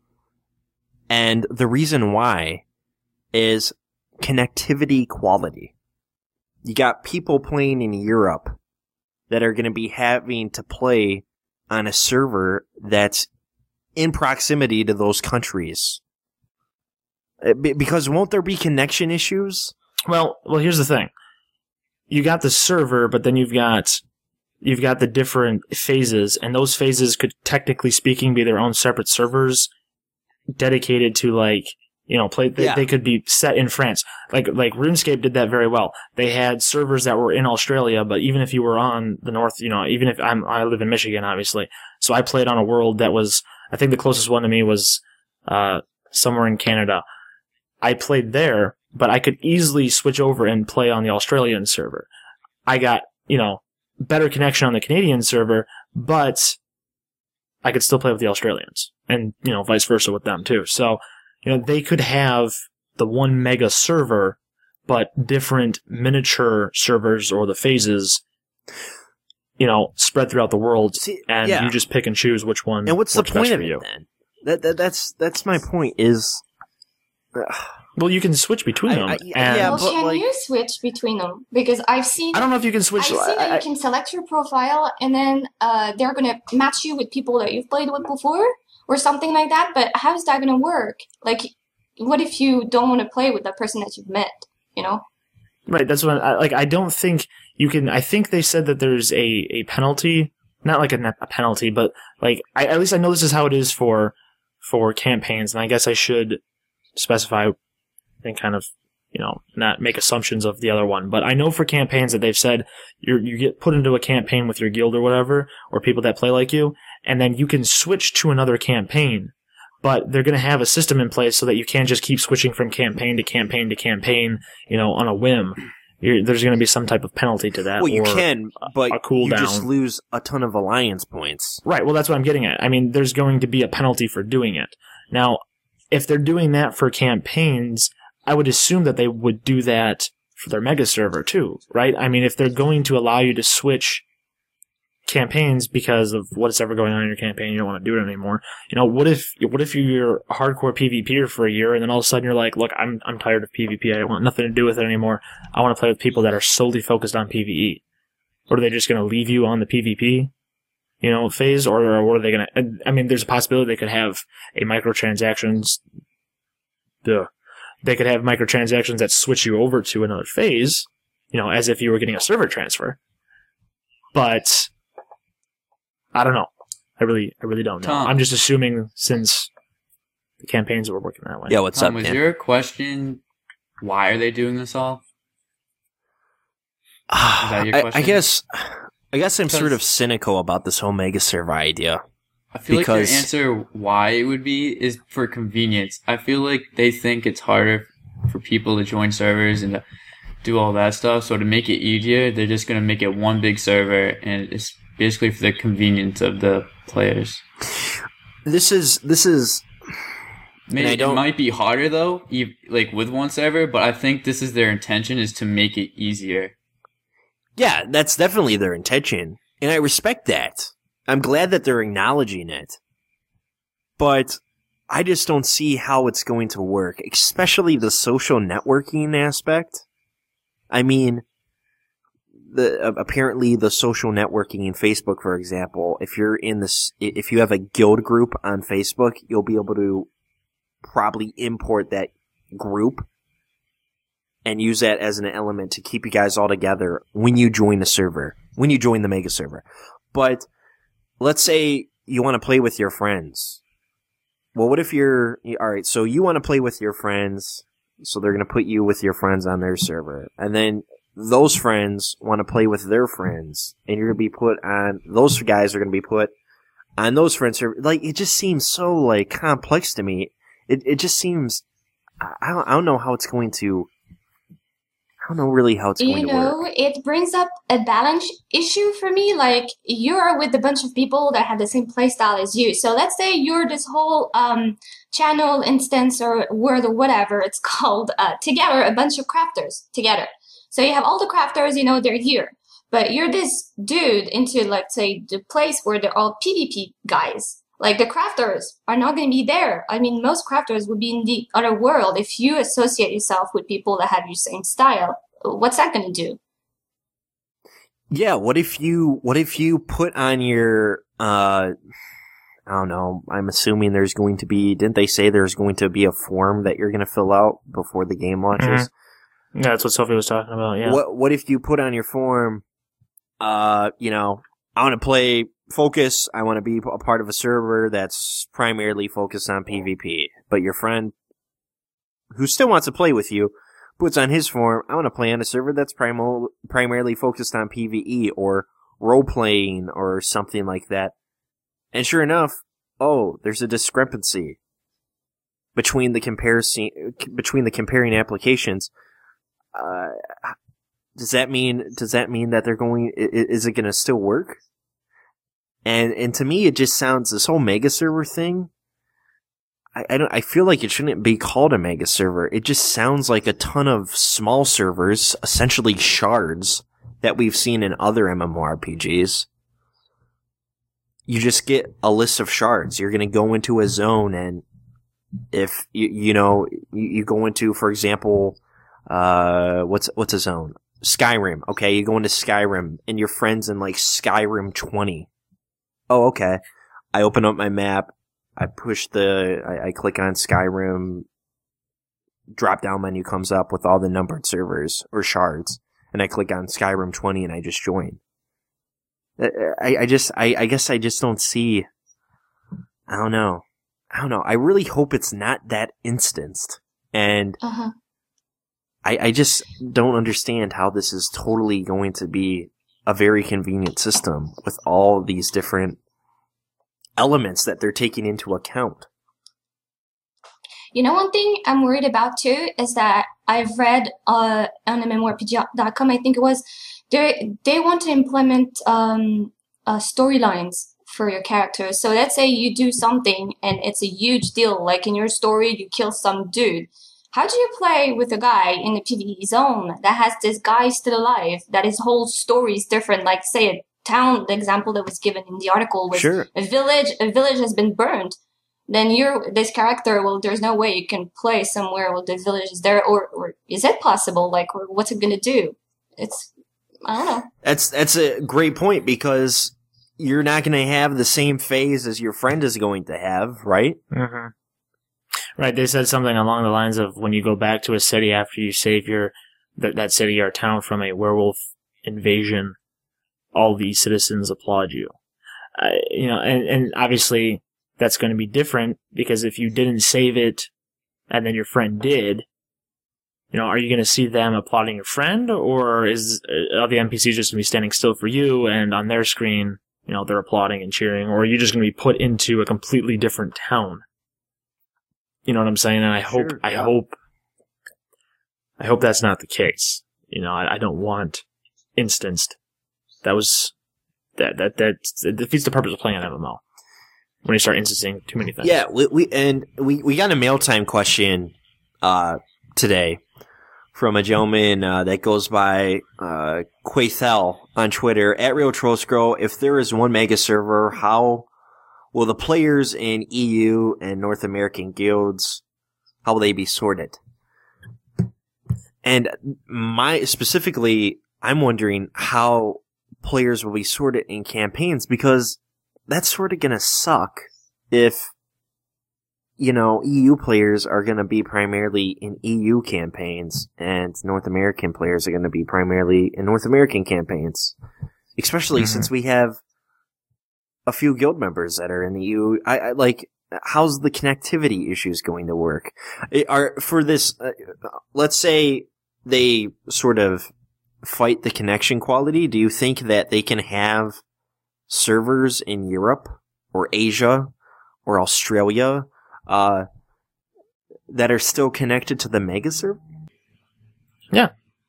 And the reason why is connectivity quality. You got people playing in Europe that are going to be having to play on a server that's in proximity to those countries. Uh, be- Because won't there be connection issues? Well, well, here's the thing. You got the server, but then you've got you've got the different phases, and those phases could, technically speaking, be their own separate servers dedicated to, like, you know, play. They, Yeah. they could be set in France. Like like RuneScape did that very well. They had servers that were in Australia, but even if you were on the north, you know, even if I'm I live in Michigan, obviously, so I played on a world that was, I think the closest one to me was uh, somewhere in Canada. I played there, but I could easily switch over and play on the Australian server. I got, you know, better connection on the Canadian server, but I could still play with the Australians, and, you know, vice versa with them too. So, you know, they could have the one mega server, but different miniature servers or the phases, you know, spread throughout the world, See, and yeah. you just pick and choose which one. And what's the works point best of for it you. then? That, that that's that's my point. Is Well, you can switch between I- them. I- and yeah, well, but, can like- you switch between them? Because I've seen I don't know if you can switch. I've seen I- that I- you can select your profile, and then uh, they're going to match you with people that you've played with before. or something like that. But how is that going to work? Like, what if you don't want to play with the person that you've met, you know? Right, that's what I, like. I don't think you can. I think they said that there's a, a penalty, not like a, a penalty, but like I, at least I know this is how it is for for campaigns, and I guess I should specify and kind of, you know, not make assumptions of the other one. But I know for campaigns that they've said you you get put into a campaign with your guild or whatever, or people that play like you, and then you can switch to another campaign. But they're going to have a system in place so that you can't just keep switching from campaign to campaign to campaign, you know, on a whim. You're, there's going to be some type of penalty to that. Well, you or can, but a cooldown. you just lose a ton of alliance points. Right, well, that's what I'm getting at. I mean, there's going to be a penalty for doing it. Now, if they're doing that for campaigns, I would assume that they would do that for their mega server too, right? I mean, if they're going to allow you to switch campaigns because of what's ever going on in your campaign, you don't want to do it anymore. You know, what if what if you're a hardcore PvPer for a year and then all of a sudden you're like, look, I'm I'm tired of PvP. I want nothing to do with it anymore. I want to play with people that are solely focused on PvE. Or are they just going to leave you on the PvP, you know, phase, or, or what are they going to? I mean, there's a possibility they could have a microtransactions. Duh. They could have microtransactions that switch you over to another phase, you know, as if you were getting a server transfer. But I don't know. I really, I really don't know. Tom. I'm just assuming since the campaigns were working that way. Yeah, what's Tom, up, was man? your question, why are they doing this all? Is that your I, question? I guess, I guess I'm sort Because- of cynical about this whole mega server idea. I feel because- like your answer why it would be is for convenience. I feel like they think it's harder for people to join servers and to do all that stuff. So to make it easier, they're just going to make it one big server, and it's basically for the convenience of the players. This is this is. Maybe I it don't- might be harder though, ev- like with one server, but I think this is their intention, is to make it easier. Yeah, that's definitely their intention, and I respect that. I'm glad that they're acknowledging it. But I just don't see how it's going to work, especially the social networking aspect. I mean, the uh, apparently the social networking in Facebook, for example, if you're in this, if you have a guild group on Facebook, you'll be able to probably import that group and use that as an element to keep you guys all together when you join the server, when you join the mega server. But let's say you want to play with your friends. Well, what if you're, all right, so you want to play with your friends, so they're going to put you with your friends on their server. And then those friends want to play with their friends, and you're going to be put on, those guys are going to be put on those friends' server. Like, it just seems so, like, complex to me. It it just seems, I don't, I don't know how it's going to, I don't know really how it's going You to know, work. it brings up a balance issue for me. Like, you're with a bunch of people that have the same playstyle as you. So let's say you're this whole um, channel, instance, or word, or whatever it's called, uh, together, a bunch of crafters together. So you have all the crafters, you know, they're here. But you're this dude into, like, say, the place where they're all PvP guys. Like, the crafters are not going to be there. I mean, most crafters would be in the other world. If you associate yourself with people that have your same style, what's that going to do? Yeah, what if you, what if you put on your, uh, I don't know, I'm assuming there's going to be, didn't they say there's going to be a form that you're going to fill out before the game launches? Yeah, that's what Sophie was talking about, yeah. What, what if you put on your form, uh, you know, I want to play Focus, I want to be a part of a server that's primarily focused on PvP, but your friend, who still wants to play with you, puts on his form, I want to play on a server that's primo- primarily focused on PvE or role-playing or something like that. And sure enough, oh, there's a discrepancy between the comparison, between the comparing applications. Uh, does that mean, does that mean that they're going, is it going to still work? And, and to me, it just sounds, this whole mega server thing, I, I don't, I feel like it shouldn't be called a mega server. It just sounds like a ton of small servers, essentially shards, that we've seen in other MMORPGs. You just get a list of shards. You're gonna go into a zone, and if, you, you know, you, you go into, for example, uh, what's, what's a zone? Skyrim. Okay, you go into Skyrim, and your friend's in, like, Skyrim twenty. Oh, okay. I open up my map, I push the, I, I click on Skyrim, drop down menu comes up with all the numbered servers or shards, and I click on Skyrim twenty and I just join. I, I just, I, I guess I just don't see, I don't know. I don't know. I really hope it's not that instanced. And Uh-huh. I, I just don't understand how this is totally going to be a very convenient system with all these different elements that they're taking into account. You know, one thing I'm worried about too is that I've read uh, on M M O R P G dot com, I think it was, they they want to implement um, uh, storylines for your characters. So let's say you do something and it's a huge deal, like in your story, you kill some dude. How do you play with a guy in the PvE zone that has this guy still alive, that his whole story is different? Like, say, a town, the example that was given in the article was Sure. a village, a village has been burned. Then you're, this character, well, there's no way you can play somewhere where the village is there, or, or is it possible? Like, or what's it going to do? It's, I don't know. That's, that's a great point, because you're not going to have the same phase as your friend is going to have, right? Mm-hmm. Right, they said something along the lines of when you go back to a city after you save your that, that city or town from a werewolf invasion, all the citizens applaud you. Uh, you know, and, and obviously that's going to be different, because if you didn't save it and then your friend did, you know, are you going to see them applauding your friend, or is are the N P Cs just going to be standing still for you and on their screen, you know, they're applauding and cheering, or are you just going to be put into a completely different town? You know what I'm saying? And I hope, Sure, I yeah. hope, I hope that's not the case. You know, I, I don't want instanced. That was, that, that, that, that defeats the purpose of playing an M M O. When you start instancing too many things. Yeah, we, we and we, we got a mail time question uh, today from a gentleman uh, that goes by uh, Quathel on Twitter, at Real Trolls Girl. If there is one mega server, how will the players in E U and North American guilds, how will they be sorted? And my specifically, I'm wondering how players will be sorted in campaigns, because that's sort of going to suck if, you know, E U players are going to be primarily in E U campaigns and North American players are going to be primarily in North American campaigns. Especially Mm-hmm. since we have a few guild members that are in the E U. I, I like, how's the connectivity issues going to work? It, are for this, uh, let's say they sort of fight the connection quality. Do you think that they can have servers in Europe or Asia or Australia uh, that are still connected to the mega server? Yeah.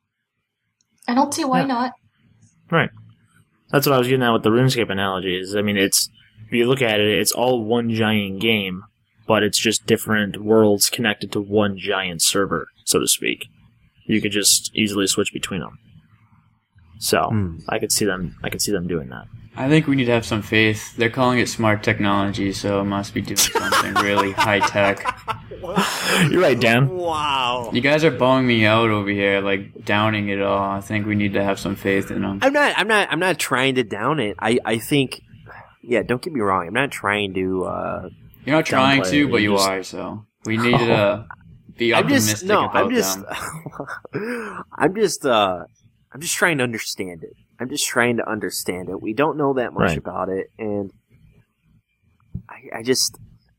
I don't see why Yeah. not. Right. That's what I was getting at with the RuneScape analogy. Is, I mean, it's, if you look at it, it's all one giant game, but it's just different worlds connected to one giant server, so to speak. You could just easily switch between them. So Hmm. I could see them. I could see them doing that. I think we need to have some faith. They're calling it smart technology, so it must be doing something really high tech. You're right, Dan. Wow. You guys are buming me out over here, like downing it all. I think we need to have some faith in them. I'm not. I'm not. I'm not trying to down it. I. I think. Yeah. Don't get me wrong. I'm not trying to. Uh, You're not trying downplay to, it. but You you just- are. So we need to be I'm optimistic just. No. about I'm just. them. I'm just. Uh, I'm just trying to understand it. I'm just trying to understand it. We don't know that much Right. about it, and I, I just.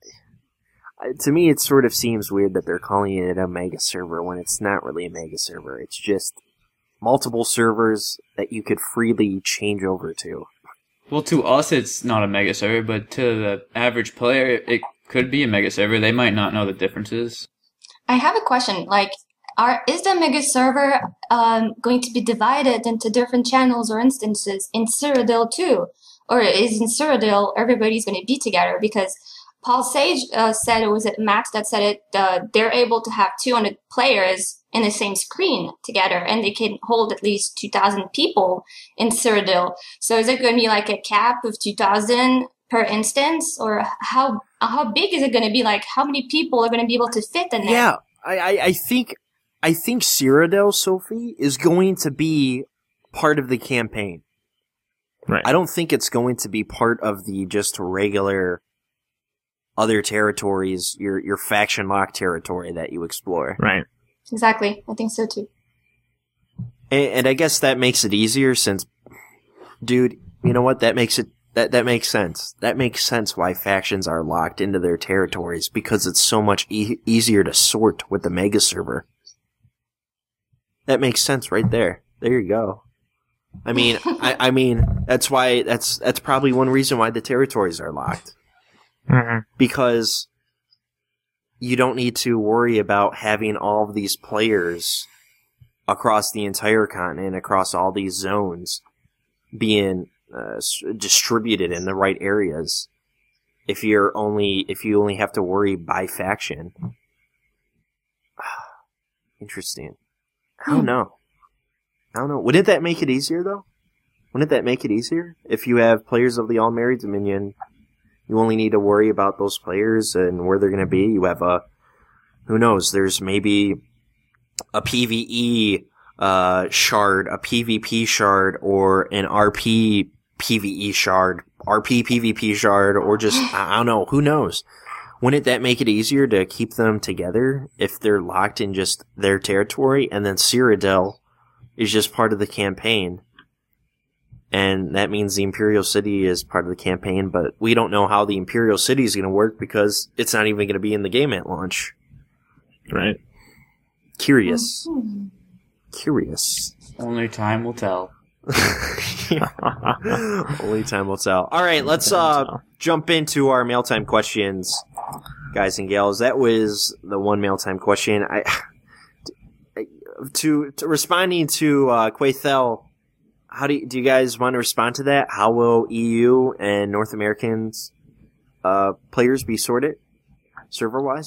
I- To me, it sort of seems weird that they're calling it a mega server when it's not really a mega server. It's just multiple servers that you could freely change over to. Well, to us, it's not a mega server, but to the average player, it could be a mega server. They might not know the differences. I have a question. Like, are is the mega server um, going to be divided into different channels or instances in Cyrodiil too? Or is in Cyrodiil everybody's going to be together? Because Paul Sage uh, said, it was it Max that said it, uh, they're able to have two hundred players in the same screen together, and they can hold at least two thousand people in Cyrodiil. So is it going to be like a cap of two thousand per instance? Or how how big is it going to be? Like, how many people are going to be able to fit in there? Yeah, I, I, I think I think Cyrodiil, Sophie, is going to be part of the campaign. Right. I don't think it's going to be part of the just regular other territories, your your faction lock territory that you explore. Right. Exactly. I think so too. And, and I guess that makes it easier since, dude, you know what? That makes it that that makes sense. That makes sense why factions are locked into their territories because it's so much e- easier to sort with the mega server. That makes sense right there. There you go. I mean, I, I mean, that's why, that's, that's probably one reason why the territories are locked. Mm-hmm. Because you don't need to worry about having all of these players across the entire continent, across all these zones, being uh, distributed in the right areas. If you're only, if you only have to worry by faction. Interesting. I don't know. I don't know. Wouldn't that make it easier, though? Wouldn't that make it easier? If you have players of the All-Mary Dominion, you only need to worry about those players and where they're going to be. You have a, who knows, there's maybe a PvE uh, shard, a PvP shard, or an R P PvE shard, R P PvP shard, or just, I don't know, who knows? Wouldn't that make it easier to keep them together if they're locked in just their territory, and then Cyrodiil is just part of the campaign, and that means the Imperial City is part of the campaign, but we don't know how the Imperial City is going to work because it's not even going to be in the game at launch. Right. Curious. Curious. Only time will tell. Only time will tell. All right, let's uh, jump into our mail time questions, guys and gals. That was the one mail time question. I... To, to responding to uh, Quathel, how do you, do you guys want to respond to that? How will E U and North Americans uh, players be sorted server wise?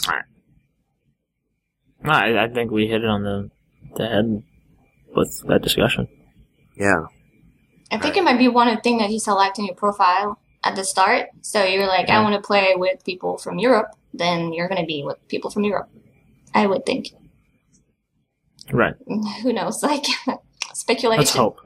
I, I think we hit it on the, the head with that discussion. Yeah, I think it might be one of the things that you select in your profile at the start. So you're like, Yeah. I want to play with people from Europe. Then you're going to be with people from Europe. I would think. Right. Who knows? Like speculation. Let's hope.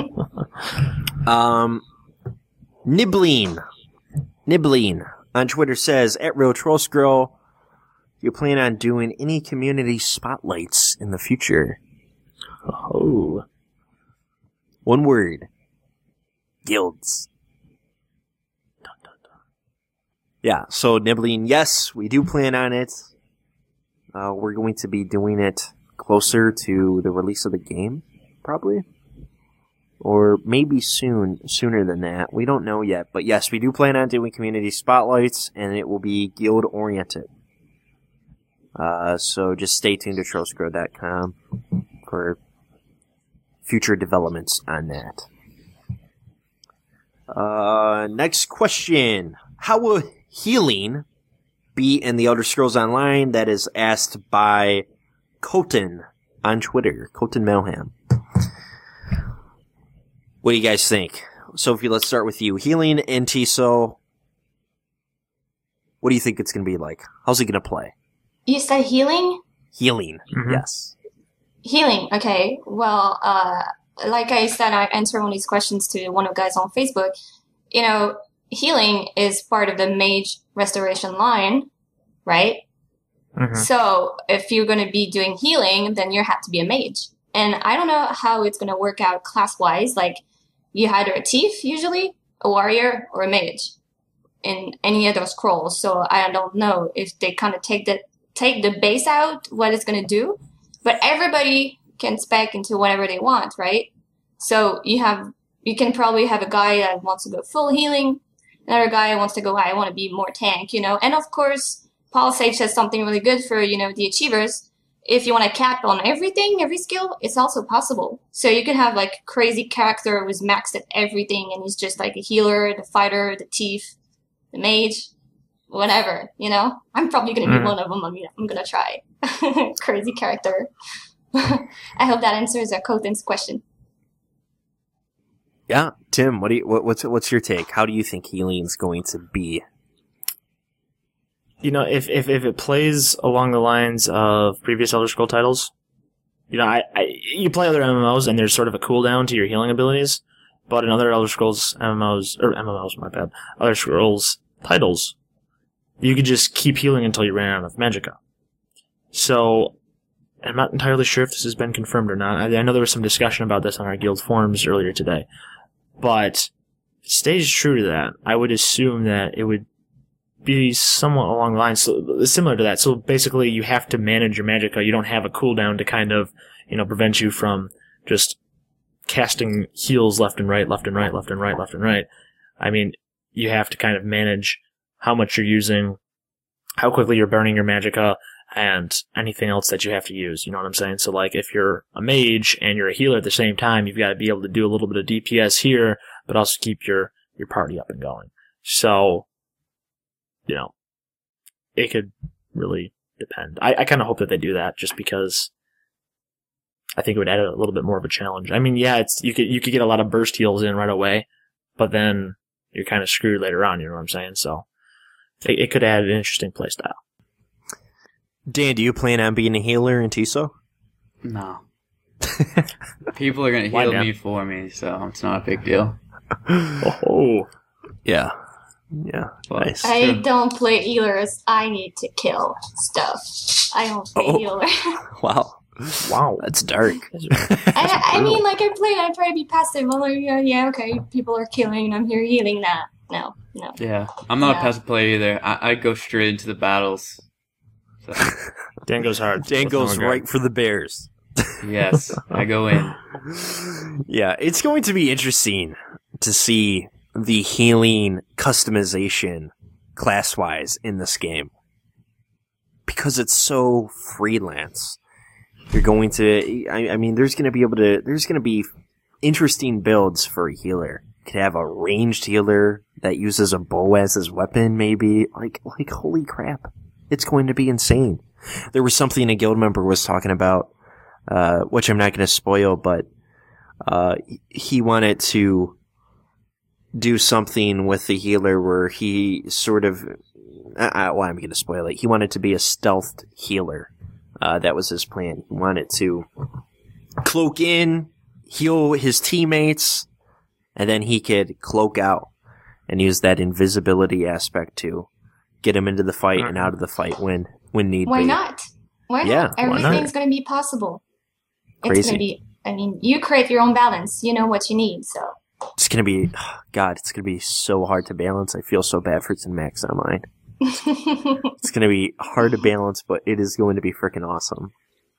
Um, Nibbling, Nibbling on Twitter says, at Real Trolls Girl, you plan on doing any community spotlights in the future? Oh. One word. Guilds. Dun, dun, dun. Yeah, so Nibbling, yes, we do plan on it. Uh, we're going to be doing it closer to the release of the game, probably. Or maybe soon, sooner than that. We don't know yet. But yes, we do plan on doing community spotlights, and it will be guild-oriented. Uh, so just stay tuned to Trollscrow dot com for future developments on that. Uh, next question. How will healing be in the Elder Scrolls Online? That is asked by Colton on Twitter. Colton Melham. What do you guys think? Sophie, let's start with you. Healing in T S O. What do you think it's going to be like? How's it going to play? You said healing? Healing, Mhm. yes. Healing. Okay. Well, uh, like I said, I answered one of these questions to one of the guys on Facebook. You know, healing is part of the mage restoration line, right? Mhm. So if you're going to be doing healing, then you have to be a mage. And I don't know how it's going to work out class-wise. Like, you either a thief, usually, a warrior, or a mage in any of those scrolls. So I don't know if they kind of take the, take the base out, what it's going to do. But everybody can spec into whatever they want, right? So you have, you can probably have a guy that wants to go full healing, another guy wants to go, I want to be more tank, you know? And of course, Paul Sage says something really good for, you know, the achievers. If you want to cap on everything, every skill, it's also possible. So you can have like crazy character who's maxed at everything and he's just like a healer, the fighter, the thief, the mage, whatever, you know? I'm probably going to be Mhm. one of them. I mean, I'm going to try. Crazy character. I hope that answers uh, Koten's question. Yeah, Tim, what do you, what, what's what's your take? How do you think healing's going to be? You know, if, if, if it plays along the lines of previous Elder Scroll titles, you know, I, I you play other M M Os and there's sort of a cooldown to your healing abilities, but in other Elder Scrolls M M Os, or M M Os, my bad, Elder Scrolls titles, you could just keep healing until you ran out of magicka. So, I'm not entirely sure if this has been confirmed or not. I, I know there was some discussion about this on our guild forums earlier today. But, if it stays true to that, I would assume that it would be somewhat along the lines, so, similar to that. So basically, you have to manage your magicka. You don't have a cooldown to kind of, you know, prevent you from just casting heals left and right, left and right, left and right, left and right. I mean, you have to kind of manage how much you're using, how quickly you're burning your magicka, and anything else that you have to use. You know what I'm saying? So, like, if you're a mage and you're a healer at the same time, you've got to be able to do a little bit of D P S here, but also keep your, your party up and going. So, you know, it could really depend. I, I kind of hope that they do that, just because I think it would add a little bit more of a challenge. I mean, yeah, it's you could you could get a lot of burst heals in right away, but then you're kind of screwed later on. You know what I'm saying? So it, it could add an interesting playstyle. Dan, do you plan on being a healer in T S O? No. People are gonna Why heal not? me for me, so it's not a big deal. Oh, Yeah. Yeah. But Nice. I Sure. don't play healers. I need to kill stuff. I don't play Oh. healer. Wow. wow. That's dark. I, I mean, like, I play, I try to be passive. I'm like, yeah, yeah, okay, people are killing, I'm here healing that. No, no. Yeah, I'm not Yeah. a passive player either. I, I go straight into the battles. So, Dan goes hard. Dan With goes no regard. right for the bears. yes, I go in. Yeah, it's going to be interesting to see the healing customization class-wise in this game. Because it's so freelance. You're going to, I, I mean, there's going to be able to, there's going to be interesting builds for a healer. You could have a ranged healer that uses a bow as his weapon, maybe. Like, like, holy crap. It's going to be insane. There was something a guild member was talking about, uh, which I'm not going to spoil, but, uh, he wanted to do something with the healer where he sort of, uh, well, I'm going to spoil it. He wanted to be a stealthed healer. Uh, that was his plan. He wanted to cloak in, heal his teammates, and then he could cloak out and use that invisibility aspect to get him into the fight and out of the fight when, when need Why be. not? Why Yeah, not? why not? Everything's going to be possible. It's Crazy. going to be, I mean, you create your own balance. You know what you need, so. It's gonna be, oh God, it's gonna be so hard to balance. I feel so bad for Max Online. It's gonna be hard to balance, but it is going to be freaking awesome.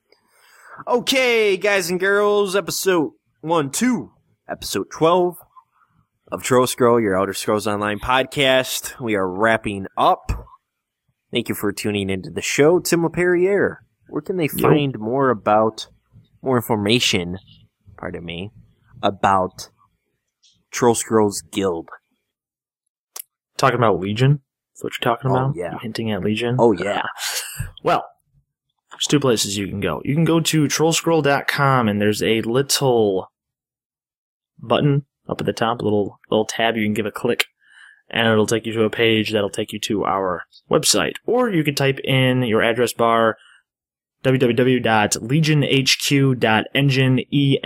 Okay, guys and girls, episode one, two, episode twelve of Troll Scroll, your Elder Scrolls Online podcast. We are wrapping up. Thank you for tuning into the show. Tim LePerriere, where can they find more about, more information, pardon me, about Troll Scrolls Guild? Talking about Legion? That's what you're talking Oh, about? yeah. You hinting at Legion? Oh, yeah. Well, there's two places you can go. You can go to troll scroll dot com, and there's a little button up at the top, a little, little tab you can give a click, and it'll take you to a page that'll take you to our website. Or you could type in your address bar, w w w dot legion h q dot engine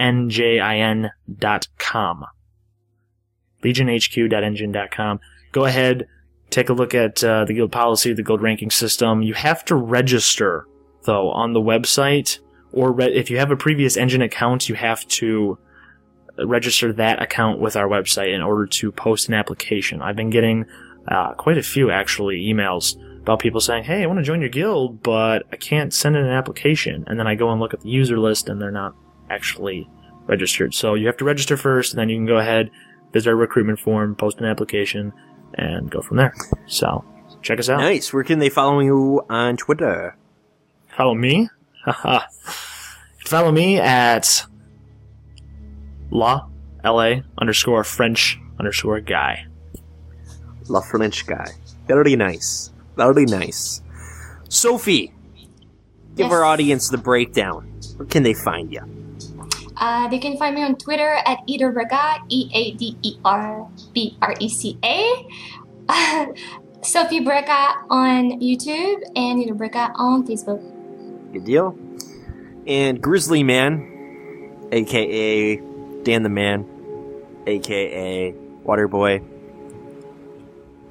dot com. legion h q dot engine dot com. Go ahead, take a look at uh, the guild policy, the guild ranking system. You have to register, though, on the website, or re- if you have a previous engine account, you have to register that account with our website in order to post an application. I've been getting uh, quite a few, actually, emails about people saying, hey, I want to join your guild, but I can't send in an application. And then I go and look at the user list, and they're not actually registered. So you have to register first, and then you can go ahead, visit our recruitment form, post an application, and go from there. So, check us out. Nice. Where can they follow you on Twitter? Follow me? Haha. Follow me at La, L-A, underscore French, underscore guy. La French guy. Very nice. Very nice. Sophie, give Yes. our audience the breakdown. Where can they find you? Uh, they can find me on Twitter at Eaterbrega, E A D E R B R E C A. Sophie Breca on YouTube and Eaterbrega on Facebook. Good deal. And Grizzly Man, a k a. Dan the Man, a k a. Waterboy.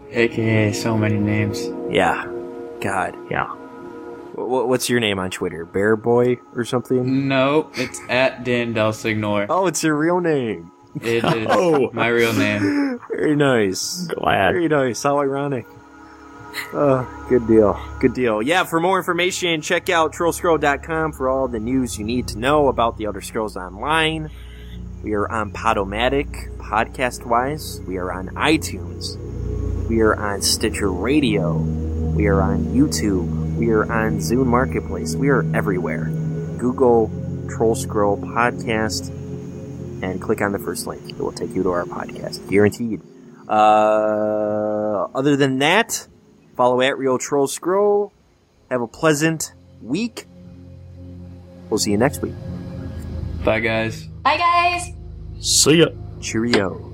A K A so many names. Yeah. God. Yeah. Wh- What's your name on Twitter? Bear Boy or something? No, it's at Dan Del Signor. Oh, it's your real name. It is Oh. my real name. Very nice. Glad. Very nice. How ironic. Oh, good deal. Good deal. Yeah, for more information, check out troll scroll dot com for all the news you need to know about the Elder Scrolls Online. We are on Podomatic, podcast-wise. We are on iTunes. We are on Stitcher Radio. We are on YouTube. We are on Zune Marketplace. We are everywhere. Google Troll Scroll Podcast and click on the first link. It will take you to our podcast. Guaranteed. Uh, other than that, follow at Real Troll Scroll. Have a pleasant week. We'll see you next week. Bye, guys. Bye, guys. See ya. Cheerio.